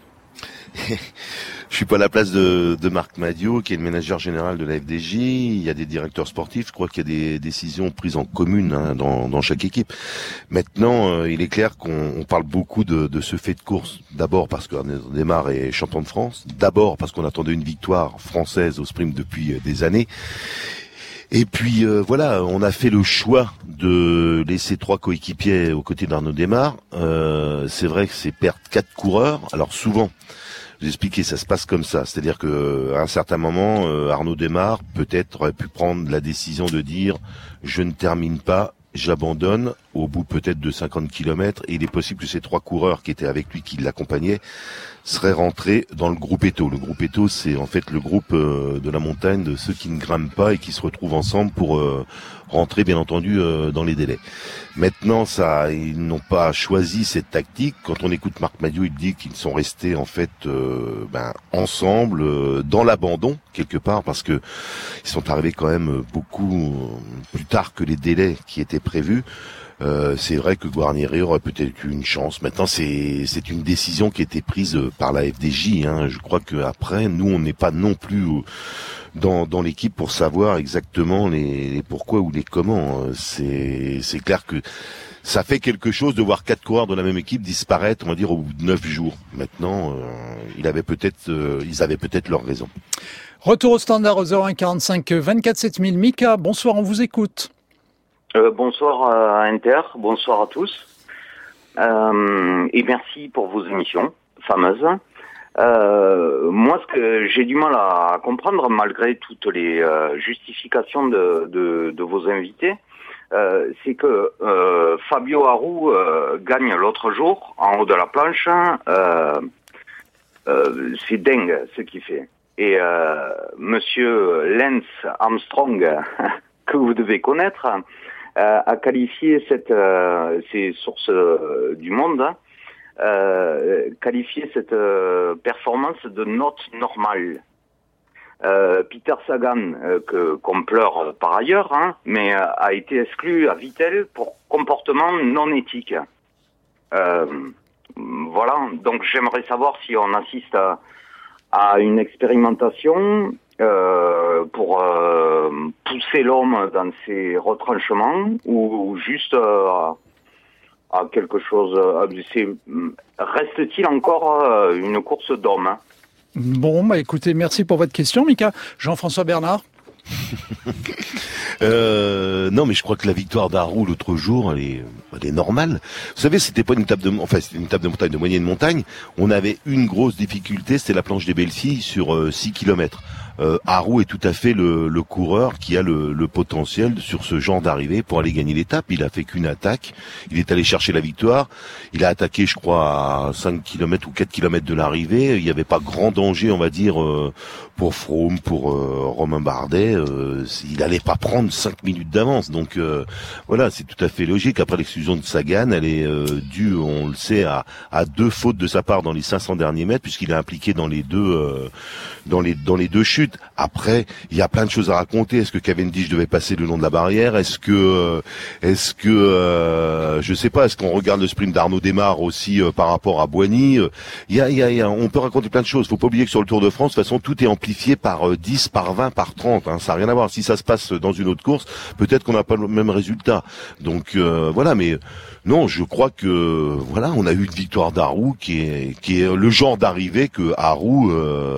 Je suis pas à la place de, de Marc Madiot, qui est le manager général de la F D J. Il y a des directeurs sportifs. Je crois qu'il y a des décisions prises en commune hein, dans, dans chaque équipe. Maintenant, euh, il est clair qu'on on parle beaucoup de, de ce fait de course. D'abord parce qu'Arnaud Démare est champion de France. D'abord parce qu'on attendait une victoire française au sprint depuis des années. Et puis euh, voilà, on a fait le choix de laisser trois coéquipiers aux côtés d'Arnaud Démare. Euh, c'est vrai que c'est perdre quatre coureurs. Alors souvent, je vous expliquer, ça se passe comme ça. C'est-à-dire que à un certain moment, euh, Arnaud Démare peut-être aurait pu prendre la décision de dire je ne termine pas, j'abandonne au bout peut-être de cinquante kilomètres. Et il est possible que ces trois coureurs qui étaient avec lui, qui l'accompagnaient, seraient rentrés dans le groupe Eto. Le groupe Eto, c'est en fait le groupe euh, de la montagne de ceux qui ne grimpent pas et qui se retrouvent ensemble pour euh, rentrer, bien entendu, euh, dans les délais. Maintenant, ça, ils n'ont pas choisi cette tactique. Quand on écoute Marc Madiot, il dit qu'ils sont restés en fait euh, ben, ensemble euh, dans l'abandon quelque part parce que ils sont arrivés quand même beaucoup plus tard que les délais qui étaient prévus. Euh, c'est vrai que Guarnieri aurait peut-être eu une chance. Maintenant, c'est c'est une décision qui a été prise par la F D J. Hein. Je crois que après, nous, on n'est pas non plus dans dans l'équipe pour savoir exactement les, les pourquoi ou les comment. C'est c'est clair que ça fait quelque chose de voir quatre coureurs de la même équipe disparaître, on va dire, au bout de neuf jours. Maintenant, euh, il avait peut-être, euh, ils avaient peut-être leur raison. Retour au standard au zéro un quarante-cinq vingt-quatre sept mille. Mika, bonsoir, on vous écoute. Euh, bonsoir à Inter, bonsoir à tous, euh, et merci pour vos émissions fameuses. Euh, moi, ce que j'ai du mal à comprendre, malgré toutes les euh, justifications de, de, de vos invités, Euh, c'est que euh, Fabio Aru euh, gagne l'autre jour en haut de la planche. Euh, euh, c'est dingue ce qu'il fait. Et euh, Monsieur Lance Armstrong, que vous devez connaître, euh, a qualifié cette, euh, ces sources euh, du monde, euh, qualifié cette euh, performance de note normale. Euh, Peter Sagan, euh, que qu'on pleure par ailleurs, hein, mais euh, a été exclu à Vittel pour comportement non éthique. Euh, voilà, donc j'aimerais savoir si on assiste à, à une expérimentation euh, pour euh, pousser l'homme dans ses retranchements ou, ou juste euh, à, à quelque chose. C'est, reste-t-il encore euh, une course d'hommes, hein? Bon, bah écoutez, merci pour votre question, Mika. Jean-François Bernard. euh, non, mais je crois que la victoire d'Aru l'autre jour, elle est, elle est normale. Vous savez, c'était pas une étape de, enfin, c'était une étape de montagne, de moyenne montagne. On avait une grosse difficulté, c'était la planche des belles filles sur euh, six kilomètres. Euh, Aru est tout à fait le, le coureur qui a le, le potentiel sur ce genre d'arrivée pour aller gagner l'étape. Il a fait qu'une attaque. Il est allé chercher la victoire. Il a attaqué, je crois, à cinq kilomètres ou quatre kilomètres de l'arrivée. Il n'y avait pas grand danger, on va dire, euh, pour Froome, pour euh, Romain Bardet. Euh, il n'allait pas prendre cinq minutes d'avance. Donc euh, voilà, c'est tout à fait logique. Après l'exclusion de Sagan, elle est euh, due, on le sait, à, à deux fautes de sa part dans les cinq cents derniers mètres, puisqu'il est impliqué dans les deux, euh, dans les dans les deux chutes. Après, il y a plein de choses à raconter. Est-ce que Cavendish devait passer le long de la barrière? Est-ce que, euh, est-ce que, euh, je sais pas. Est-ce qu'on regarde le sprint d'Arnaud Démare aussi euh, par rapport à Boigny? Il y a, il y a, il y a, on peut raconter plein de choses. Faut pas oublier que sur le Tour de France, de toute façon, tout est amplifié par euh, dix, par vingt, par trente. Hein. Ça n'a rien à voir. Si ça se passe dans une autre course, peut-être qu'on n'a pas le même résultat. Donc euh, voilà. Mais non, je crois que voilà, on a eu une victoire d'Aru qui est, qui est le genre d'arrivée que Aru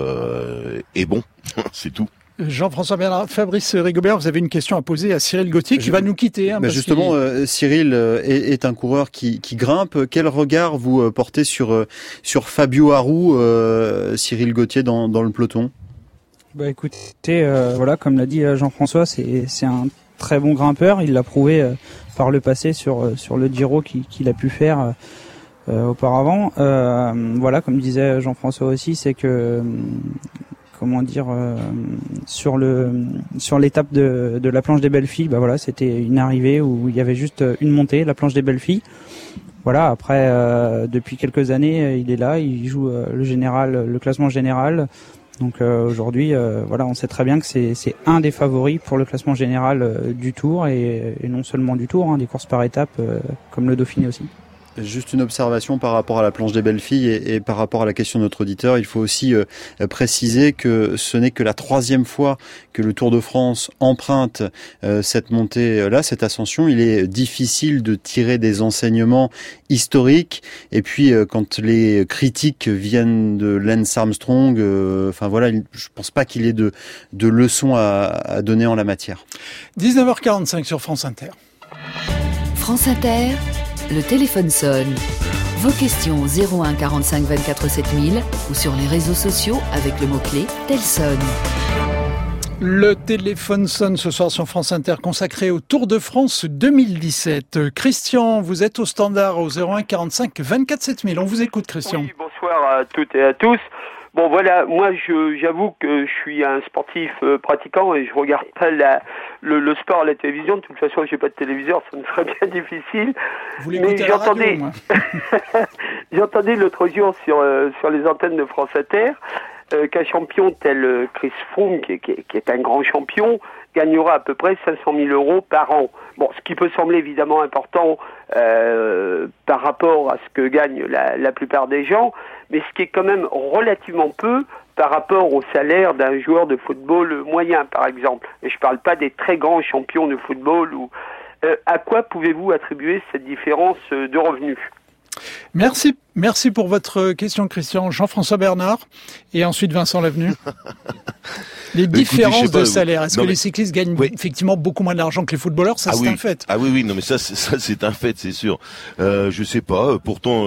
euh, est bon. C'est tout. Jean-François Bernard, Fabrice Rigobert, vous avez une question à poser à Cyril Gauthier qui Je... va nous quitter. Hein, bah justement, euh, Cyril est, est un coureur qui, qui grimpe. Quel regard vous portez sur, sur Fabio Aru, euh, Cyril Gauthier, dans, dans le peloton? Bah écoutez, euh, voilà, comme l'a dit Jean-François, c'est, c'est un très bon grimpeur. Il l'a prouvé euh, par le passé sur, sur le Giro qu'il, qu'il a pu faire euh, auparavant. Euh, voilà, comme disait Jean-François aussi, c'est que... comment dire, euh, sur le sur l'étape de, de la planche des belles filles, bah voilà, c'était une arrivée où il y avait juste une montée, la planche des belles filles. Voilà, après euh, depuis quelques années, il est là, il joue euh, le général, le classement général. Donc euh, aujourd'hui, euh, voilà, on sait très bien que c'est c'est un des favoris pour le classement général euh, du Tour et, et non seulement du Tour, hein, des courses par étapes euh, comme le Dauphiné aussi. Juste une observation par rapport à la planche des belles filles et, et par rapport à la question de notre auditeur. Il faut aussi euh, préciser que ce n'est que la troisième fois que le Tour de France emprunte euh, cette montée-là, cette ascension. Il est difficile de tirer des enseignements historiques. Et puis, euh, quand les critiques viennent de Lance Armstrong, euh, enfin voilà, il, je pense pas qu'il ait de, de leçons à, à donner en la matière. dix-neuf heures quarante-cinq sur France Inter. France Inter. Le téléphone sonne. Vos questions au zéro un quarante-cinq vingt-quatre sept mille ou sur les réseaux sociaux avec le mot-clé Telson. Le téléphone sonne ce soir sur France Inter consacré au Tour de France deux mille dix-sept. Christian, vous êtes au standard au zéro un quarante-cinq vingt-quatre sept mille. On vous écoute, Christian. Oui, bonsoir à toutes et à tous. Bon voilà, moi je, j'avoue que je suis un sportif euh, pratiquant et je regarde pas la, le, le sport à la télévision. De toute façon, j'ai pas de téléviseur, ça me serait bien difficile. Vous l'écoutez à la radio, moi. J'entendais l'autre jour sur euh, sur les antennes de France Inter euh, qu'un champion tel euh, Chris Froome, qui, qui, qui est un grand champion, gagnera à peu près cinq cent mille euros par an. Bon, ce qui peut sembler évidemment important euh, par rapport à ce que gagnent la, la plupart des gens, mais ce qui est quand même relativement peu par rapport au salaire d'un joueur de football moyen, par exemple. Et je ne parle pas des très grands champions de football. Ou, euh, à quoi pouvez-vous attribuer cette différence de revenus ? Merci, merci pour votre question, Christian. Jean-François Bernard et ensuite Vincent Lavenu. Les bah, différences écoutez, pas, de salaire. Est-ce non, que mais... les cyclistes gagnent oui. effectivement beaucoup moins d'argent que les footballeurs? Ça, ah c'est oui. un fait. Ah oui, oui, non, mais ça, c'est, ça, c'est un fait, c'est sûr. Euh, je sais pas. Pourtant,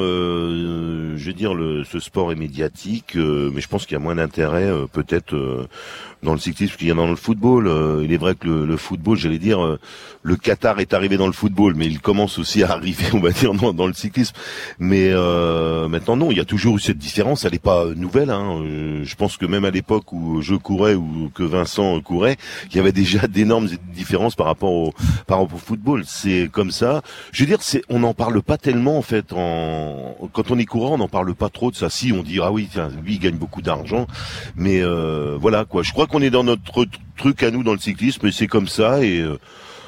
euh, je veux dire, le, ce sport est médiatique, euh, mais je pense qu'il y a moins d'intérêt, euh, peut-être, euh, dans le cyclisme qu'il y a dans le football. Euh, il est vrai que le, le football, j'allais dire, euh, le Qatar est arrivé dans le football, mais il commence aussi à arriver, on va dire, dans, dans le cyclisme. Mais euh, maintenant, non, il y a toujours eu cette différence. Elle n'est pas nouvelle. Hein. Euh, je pense que même à l'époque où je courais ou que Vincent courait, il y avait déjà d'énormes différences par rapport au par rapport au football. C'est comme ça. Je veux dire, c'est on n'en parle pas tellement en fait. En quand on est coureur, on n'en parle pas trop de ça. Si on dit ah oui, tiens, lui il gagne beaucoup d'argent, mais euh, voilà quoi. Je crois qu'on est dans notre truc à nous dans le cyclisme, et c'est comme ça. Et euh,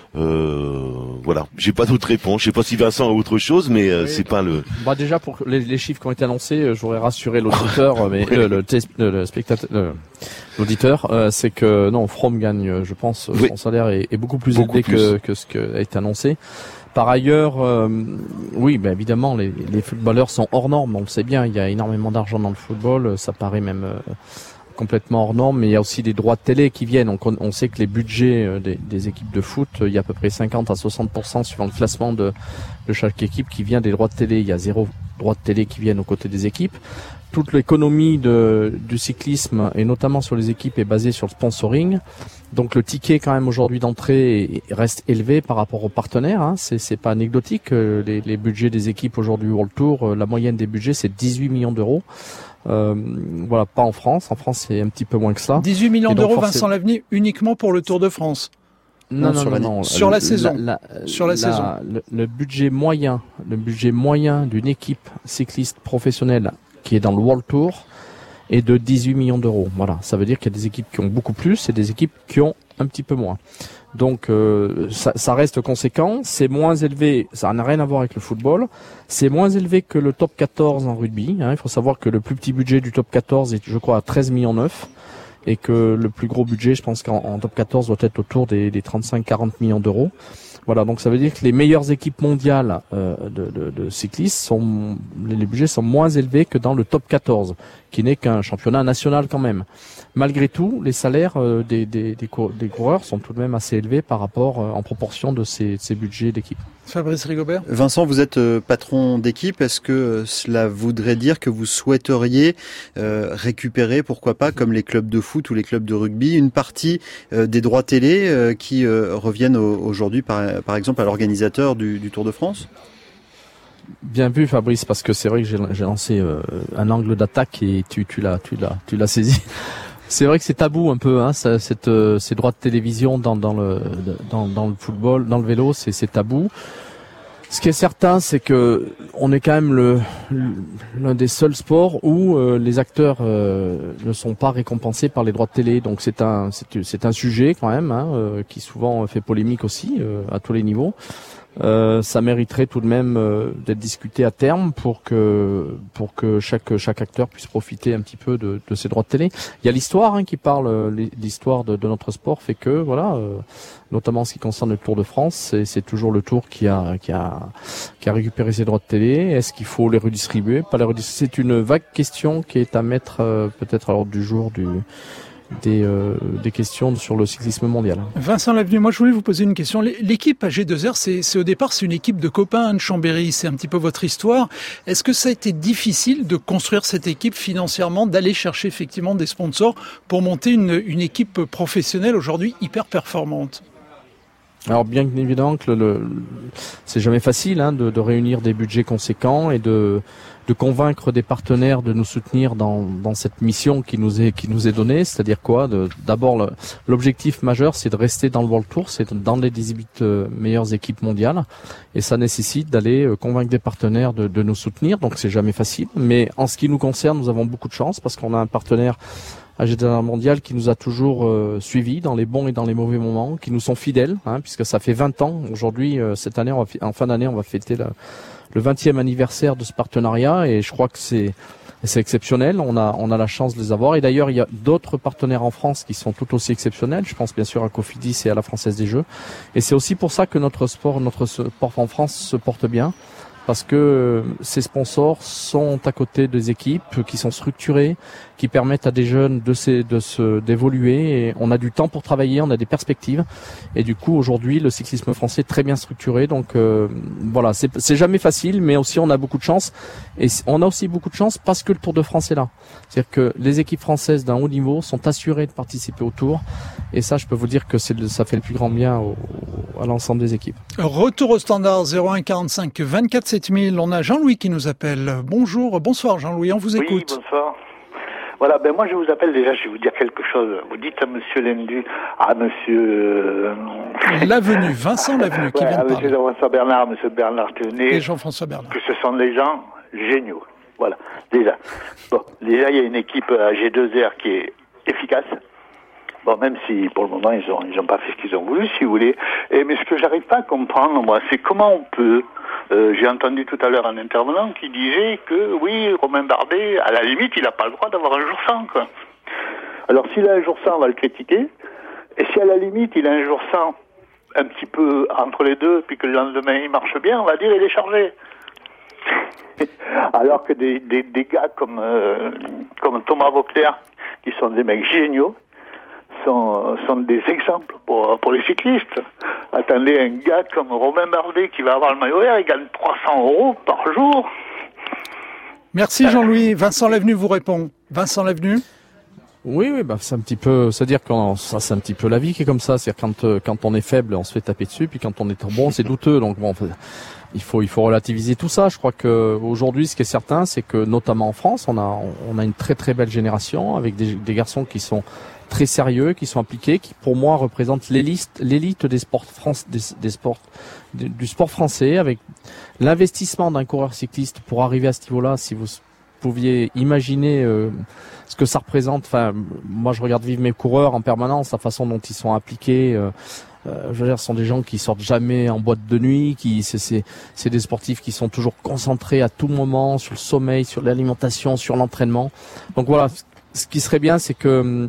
euh, voilà, j'ai pas d'autres réponses. Je sais pas si Vincent a autre chose, mais euh, oui. c'est pas le. Bah déjà pour les, les chiffres qui ont été annoncés, j'aurais rassuré l'auditeur, mais oui. le, le, le, le spectateur, le, l'auditeur, euh, c'est que non, Froome gagne, je pense, oui. son salaire est, est beaucoup plus beaucoup élevé plus. que que ce qui a été annoncé. Par ailleurs, euh, oui, ben évidemment, les, les footballeurs sont hors normes. On le sait bien, il y a énormément d'argent dans le football. Ça paraît même euh, complètement hors norme, mais il y a aussi des droits de télé qui viennent. On, on sait que les budgets des, des équipes de foot, il y a à peu près cinquante à soixante pour cent suivant le classement de, de chaque équipe qui vient des droits de télé. Il y a zéro droit de télé qui viennent aux côtés des équipes. Toute l'économie de, du cyclisme, et notamment sur les équipes, est basée sur le sponsoring. Donc le ticket quand même aujourd'hui d'entrée reste élevé par rapport aux partenaires. Hein. C'est, c'est pas anecdotique. Les, les budgets des équipes aujourd'hui World Tour, la moyenne des budgets c'est dix-huit millions d'euros. Euh, voilà, pas en France. En France c'est un petit peu moins que ça. dix-huit millions d'euros, Vincent Lavenier, uniquement pour le Tour de France. Non, non, sur, non, la, non, sur la, la saison. La, sur la, la saison. Le, le budget moyen, le budget moyen d'une équipe cycliste professionnelle qui est dans le World Tour est de dix-huit millions d'euros. Voilà, ça veut dire qu'il y a des équipes qui ont beaucoup plus et des équipes qui ont un petit peu moins. Donc euh, ça, ça reste conséquent, c'est moins élevé, ça n'a rien à voir avec le football, c'est moins élevé que le top quatorze en rugby. Hein. Il faut savoir que le plus petit budget du top quatorze est, je crois, à treize virgule neuf millions et que le plus gros budget, je pense qu'en en top quatorze doit être autour des, des trente-cinq à quarante millions d'euros. Voilà, donc ça veut dire que les meilleures équipes mondiales euh, de, de, de cyclistes sont, les, les budgets sont moins élevés que dans le top quatorze, qui n'est qu'un championnat national quand même. Malgré tout, les salaires euh, des, des, des, cour- des coureurs sont tout de même assez élevés par rapport, euh, en proportion de ces, de ces budgets d'équipe. Fabrice Rigobert. Vincent, vous êtes euh, patron d'équipe. Est-ce que euh, cela voudrait dire que vous souhaiteriez euh, récupérer, pourquoi pas, comme les clubs de foot ou les clubs de rugby, une partie euh, des droits télé euh, qui euh, reviennent au, aujourd'hui, par, par exemple, à l'organisateur du, du Tour de France ? Bien vu, Fabrice, parce que c'est vrai que j'ai, j'ai lancé euh, un angle d'attaque et tu, tu l'as, tu l'as, tu l'as saisi. C'est vrai que c'est tabou un peu, hein, ça, cette, euh, ces droits de télévision dans, dans le, dans, dans le football, dans le vélo, c'est, c'est tabou. Ce qui est certain, c'est que on est quand même le, l'un des seuls sports où euh, les acteurs euh, ne sont pas récompensés par les droits de télé. Donc c'est un, c'est, c'est un sujet quand même, hein, euh, qui souvent fait polémique aussi euh, à tous les niveaux. Euh, ça mériterait tout de même euh, d'être discuté à terme pour que pour que chaque chaque acteur puisse profiter un petit peu de, de ses droits de télé. Il y a l'histoire hein, qui parle, l'histoire de, de notre sport fait que voilà, euh, notamment en ce qui concerne le Tour de France, c'est, c'est toujours le Tour qui a qui a qui a récupéré ses droits de télé. Est-ce qu'il faut les redistribuer, pas les redistribuer? C'est une vague question qui est à mettre euh, peut-être à l'ordre du jour du Des, euh, des questions sur le cyclisme mondial. Vincent Lavenier, moi je voulais vous poser une question. L'équipe A G deux R, c'est, c'est au départ c'est une équipe de copains de Chambéry, c'est un petit peu votre histoire. Est-ce que ça a été difficile de construire cette équipe financièrement, d'aller chercher effectivement des sponsors pour monter une, une équipe professionnelle aujourd'hui hyper performante? Alors bien évidemment que le, le, c'est jamais facile hein, de, de réunir des budgets conséquents et de, de convaincre des partenaires de nous soutenir dans, dans cette mission qui nous est qui nous est donnée. C'est-à-dire quoi de, D'abord, le, l'objectif majeur, c'est de rester dans le World Tour, c'est dans les dix-huit euh, meilleures équipes mondiales, et ça nécessite d'aller euh, convaincre des partenaires de, de nous soutenir. Donc c'est jamais facile, mais en ce qui nous concerne, nous avons beaucoup de chance parce qu'on a un partenaire A G deux R Mondial qui nous a toujours euh, suivis dans les bons et dans les mauvais moments, qui nous sont fidèles, hein, puisque ça fait vingt ans. Aujourd'hui, euh, cette année, on va, en fin d'année, on va fêter la, le vingtième anniversaire de ce partenariat, et je crois que c'est, c'est exceptionnel. On a, on a la chance de les avoir. Et d'ailleurs, il y a d'autres partenaires en France qui sont tout aussi exceptionnels. Je pense bien sûr à Cofidis et à la Française des Jeux. Et c'est aussi pour ça que notre sport, notre sport en France se porte bien. parce que euh, ces sponsors sont à côté des équipes qui sont structurées, qui permettent à des jeunes de se, de se d'évoluer. Et on a du temps pour travailler, on a des perspectives. Et du coup, aujourd'hui, le cyclisme français est très bien structuré. Donc euh, voilà, c'est, c'est jamais facile, mais aussi on a beaucoup de chance. Et on a aussi beaucoup de chance parce que le Tour de France est là. C'est-à-dire que les équipes françaises d'un haut niveau sont assurées de participer au Tour. Et ça, je peux vous dire que c'est le, ça fait le plus grand bien au, à l'ensemble des équipes. Retour au standard zéro un quarante-cinq vingt-quatre sept mille. On a Jean-Louis qui nous appelle. Bonjour, bonsoir Jean-Louis, on vous écoute. Oui, bonsoir. Voilà, ben moi je vous appelle déjà, je vais vous dire quelque chose. Vous dites à Monsieur Lendu, à Monsieur euh... Lavenu, Vincent Lavenu qui ouais, vient de à Monsieur parler. Jean-François Bernard, Monsieur Bernard Thévenet. Et Jean-François Bernard. Que ce sont des gens géniaux. Voilà, déjà. Bon, déjà il y a une équipe à G deux R qui est efficace. Bon, même si pour le moment ils ont ils ont pas fait ce qu'ils ont voulu, si vous voulez. Et mais ce que j'arrive pas à comprendre, moi, c'est comment on peut. Euh, j'ai entendu tout à l'heure un intervenant qui disait que oui, Romain Bardet, à la limite, il n'a pas le droit d'avoir un jour sans, quoi. Alors s'il a un jour sans, on va le critiquer. Et si à la limite, il a un jour sans, un petit peu entre les deux, puis que le lendemain il marche bien, on va dire il est chargé. Alors que des, des, des gars comme, euh, comme Thomas Vauclair, qui sont des mecs géniaux, sont, sont des exemples pour, pour les cyclistes. Attendez, un gars comme Romain Bardet qui va avoir le maillot vert, il gagne trois cents euros par jour. Merci Jean-Louis. Vincent Lavenu vous répond. Vincent Lavenu. Oui, oui, bah c'est un petit peu, c'est-à-dire que ça, c'est un petit peu la vie qui est comme ça. C'est-à-dire quand euh, quand on est faible, on se fait taper dessus, puis quand on est bon, c'est douteux. Donc bon, il faut il faut relativiser tout ça. Je crois que aujourd'hui, ce qui est certain, c'est que notamment en France, on a on a une très très belle génération avec des, des garçons qui sont très sérieux, qui sont impliqués, qui pour moi représentent l'élite, l'élite des sports France, des, des sports, du, du sport français, avec l'investissement d'un coureur cycliste pour arriver à ce niveau-là. Si vous pouviez imaginer euh, ce que ça représente, enfin, moi je regarde vivre mes coureurs en permanence, la façon dont ils sont impliqués. Euh, euh, je veux dire, ce sont des gens qui sortent jamais en boîte de nuit, qui c'est, c'est, c'est des sportifs qui sont toujours concentrés à tout moment sur le sommeil, sur l'alimentation, sur l'entraînement. Donc voilà, ce qui serait bien, c'est que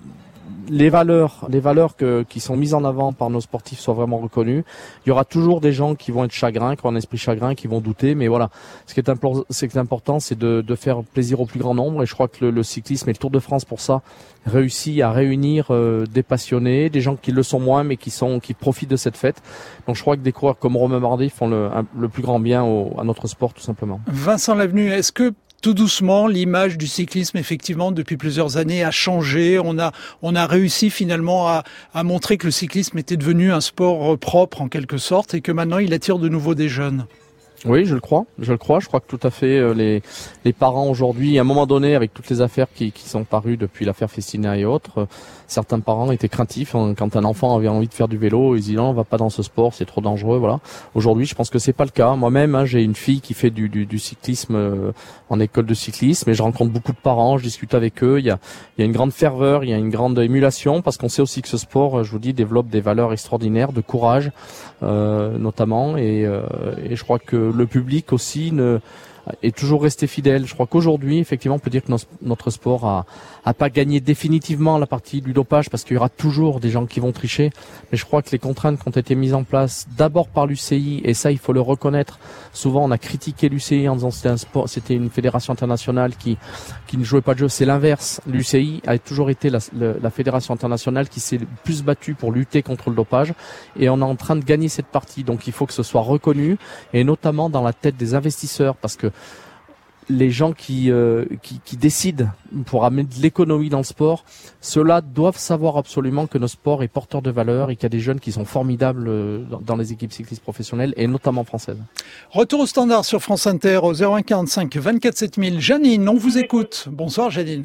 les valeurs, les valeurs que, qui sont mises en avant par nos sportifs soient vraiment reconnues. Il y aura toujours des gens qui vont être chagrins, qui ont un esprit chagrin, qui vont douter, mais voilà. Ce qui est, impor- ce qui est important, c'est de, de faire plaisir au plus grand nombre, et je crois que le, le cyclisme et le Tour de France, pour ça, réussit à réunir euh, des passionnés, des gens qui le sont moins, mais qui sont, qui profitent de cette fête. Donc je crois que des coureurs comme Romain Bardet font le, un, le plus grand bien au, à notre sport, tout simplement. Vincent Lavenu, est-ce que tout doucement, l'image du cyclisme, effectivement, depuis plusieurs années, a changé. On a, on a réussi finalement à, à montrer que le cyclisme était devenu un sport propre en quelque sorte et que maintenant il attire de nouveau des jeunes. Oui, je le crois, je le crois. Je crois que tout à fait les les parents aujourd'hui, à un moment donné, avec toutes les affaires qui, qui sont parues depuis l'affaire Festina et autres, certains parents étaient craintifs quand un enfant avait envie de faire du vélo. Ils disaient non, on va pas dans ce sport, c'est trop dangereux. Voilà. Aujourd'hui, je pense que c'est pas le cas. Moi-même, hein, j'ai une fille qui fait du, du, du cyclisme euh, en école de cyclisme, et je rencontre beaucoup de parents, je discute avec eux. Il y a, il y a une grande ferveur, il y a une grande émulation, parce qu'on sait aussi que ce sport, je vous dis, développe des valeurs extraordinaires de courage, euh, notamment, et, euh, et je crois que le public aussi ne, est toujours resté fidèle. Je crois qu'aujourd'hui, effectivement, on peut dire que nos, notre sport a, a pas gagné définitivement la partie du dopage, parce qu'il y aura toujours des gens qui vont tricher. Mais je crois que les contraintes qui ont été mises en place d'abord par l'U C I, et ça, il faut le reconnaître. Souvent, on a critiqué l'U C I en disant que c'était un sport, c'était une fédération internationale qui, qui ne jouait pas de jeu. C'est l'inverse. L'U C I a toujours été la, la, la fédération internationale qui s'est plus battue pour lutter contre le dopage. Et on est en train de gagner cette partie. Donc, il faut que ce soit reconnu, et notamment dans la tête des investisseurs, parce que les gens qui, euh, qui, qui décident pour amener de l'économie dans le sport, ceux-là doivent savoir absolument que nos sports est porteur de valeur et qu'il y a des jeunes qui sont formidables dans, dans les équipes cyclistes professionnelles et notamment françaises. Retour au standard sur France Inter au zéro un quarante-cinq vingt-quatre sept mille. Janine, on vous écoute. Bonsoir Janine.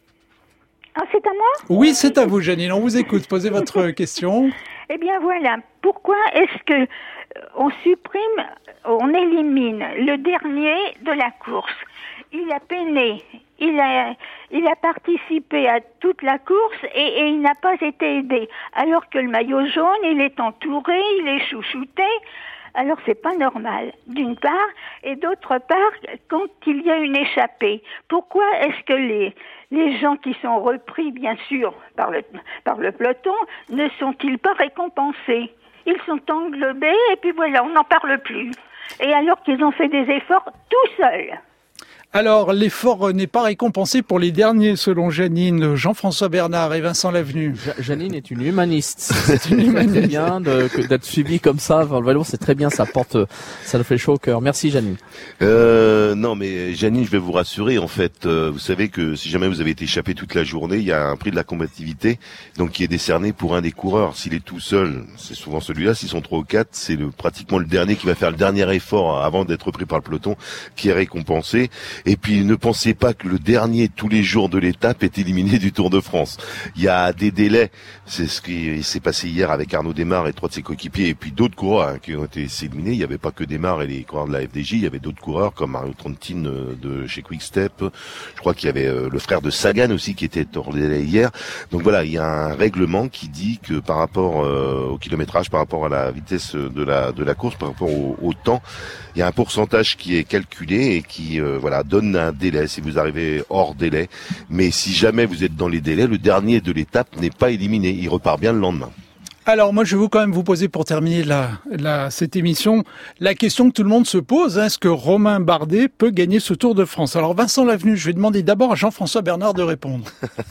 Ah, c'est à moi ? Oui, c'est à vous Janine, on vous écoute. Posez votre question. Eh bien voilà, pourquoi est-ce que on supprime, on élimine le dernier de la course? Il a peiné, il a, il a participé à toute la course et, et il n'a pas été aidé. Alors que le maillot jaune, il est entouré, il est chouchouté. Alors c'est pas normal, d'une part, et d'autre part, quand il y a une échappée, pourquoi est-ce que les les gens qui sont repris, bien sûr, par le par le peloton, ne sont-ils pas récompensés? Ils sont englobés et puis voilà, on n'en parle plus. et alors qu'ils ont fait des efforts tout seuls. Alors, l'effort n'est pas récompensé pour les derniers, selon Janine, Jean-François Bernard et Vincent Lavenu. Ja- Janine est une humaniste. C'est une humaniste. C'est bien de, que, d'être suivi comme ça dans le vélo, c'est très bien, ça porte, ça le fait chaud au cœur. Merci Janine. Euh, non, mais Janine, je vais vous rassurer. En fait, euh, vous savez que si jamais vous avez été échappé toute la journée, il y a un prix de la combativité, donc qui est décerné pour un des coureurs. S'il est tout seul, c'est souvent celui-là. S'ils sont trois ou quatre, c'est le, pratiquement le dernier qui va faire le dernier effort avant d'être pris par le peloton, qui est récompensé. Et puis, ne pensez pas que le dernier tous les jours de l'étape est éliminé du Tour de France. Il y a des délais. C'est ce qui s'est passé hier avec Arnaud Démare et trois de ses coéquipiers, et puis d'autres coureurs hein, qui ont été éliminés. Il n'y avait pas que Démare et les coureurs de la F D J. Il y avait d'autres coureurs comme Mario Trentin de chez Quick-Step. Je crois qu'il y avait le frère de Sagan aussi qui était hors délai hier. Donc voilà, il y a un règlement qui dit que par rapport euh, au kilométrage, par rapport à la vitesse de la de la course, par rapport au, au temps, il y a un pourcentage qui est calculé et qui euh, voilà donne un délai si vous arrivez hors délai. Mais si jamais vous êtes dans les délais, le dernier de l'étape n'est pas éliminé. Il repart bien le lendemain. Alors moi je veux quand même vous poser pour terminer la, la, cette émission la question que tout le monde se pose, hein, est-ce que Romain Bardet peut gagner ce Tour de France? Alors Vincent Lavenu, je vais demander d'abord à Jean-François Bernard de répondre.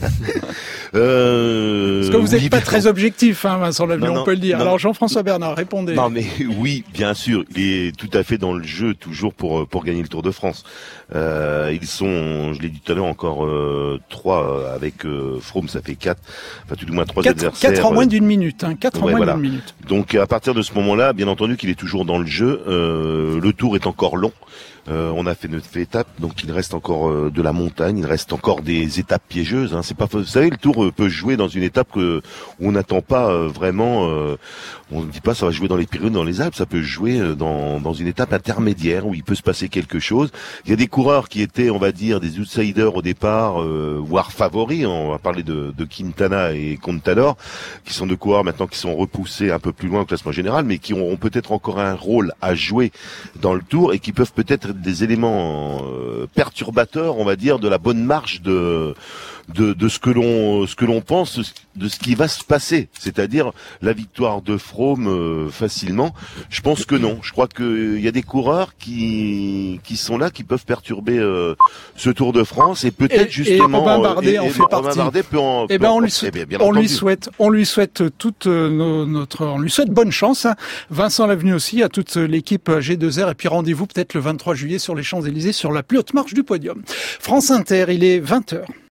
euh, Parce que vous n'êtes oui, pas bien... très objectif, hein, Vincent Lavenu, non, on non, peut le dire. Non, Alors Jean-François Bernard, répondez. Non mais oui, bien sûr, il est tout à fait dans le jeu toujours pour pour gagner le Tour de France. Euh, ils sont, je l'ai dit tout à l'heure, encore euh, trois avec euh, Froome, ça fait quatre, enfin tout du moins trois quatre, adversaires. Quatre en moins d'une minute, hein, quatre ouais, en moins voilà. d'une minute. Donc à partir de ce moment-là, bien entendu qu'il est toujours dans le jeu. Euh, le Tour est encore long. Euh, on a fait neuf étapes, donc il reste encore euh, de la montagne, il reste encore des étapes piégeuses. Hein. C'est pas, vous savez, le Tour euh, peut jouer dans une étape que, où on n'attend pas euh, vraiment. Euh, on ne dit pas ça va jouer dans les Pyrénées, dans les Alpes. Ça peut jouer euh, dans, dans une étape intermédiaire où il peut se passer quelque chose. Il y a des coureurs qui étaient, on va dire, des outsiders au départ, euh, voire favoris. On va parler de, de Quintana et Contador, qui sont deux coureurs maintenant qui sont repoussés un peu plus loin au classement général, mais qui auront peut-être encore un rôle à jouer dans le Tour et qui peuvent peut-être des éléments euh, perturbateurs, on va dire, de la bonne marche de de, de ce que l'on ce que l'on pense de ce qui va se passer, c'est-à-dire la victoire de Froome euh, facilement. Je pense que non. Je crois que il y a des coureurs qui qui sont là, qui peuvent perturber euh, ce Tour de France et peut-être et, justement. Et Romain Bardet et, en et fait Romain partie. Bardet peut en. Eh peut ben en, on lui eh souhaite, bien, bien on lui entendu. souhaite, on lui souhaite toute nos, notre, on lui souhaite bonne chance. Hein. Vincent Lavenu aussi, à toute l'équipe G deux R, et puis rendez-vous peut-être le vingt-trois juillet sur les Champs-Élysées sur la plus haute marche du podium. France Inter, il est vingt heures.